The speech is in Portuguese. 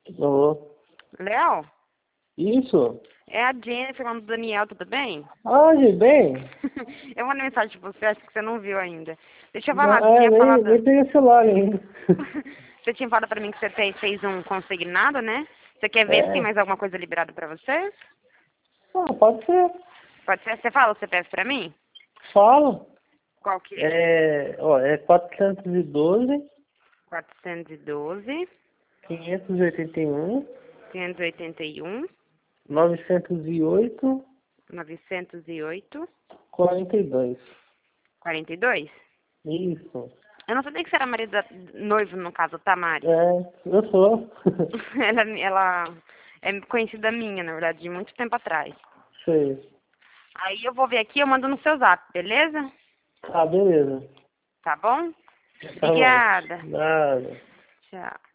Alô? Léo, Isso? é a Jennifer falando do Daniel, tudo bem? Onde? Bem? Eu mandei mensagem pra você, acho que você não viu ainda. Deixa eu falar, Não, você tinha nem, falado... nem peguei celular ainda. Você tinha falado pra mim que você fez um consignado, né? Você quer ver se tem É. mais alguma coisa liberada pra você? Ah, pode ser. Pode ser? Você fala o CPF pra mim? Fala. Qual que é? É 412, 412, 581, 581, 908, 908, 42. 42? Isso. Eu não sabia que você era noivo, no caso, tá, Mari? É, eu sou. Ela é conhecida minha, na verdade, de muito tempo atrás. Sei. Aí eu vou ver aqui, eu mando no seu zap, beleza? Tá, beleza. Tá bom? Tá bom. Obrigada. Nada. Tchau.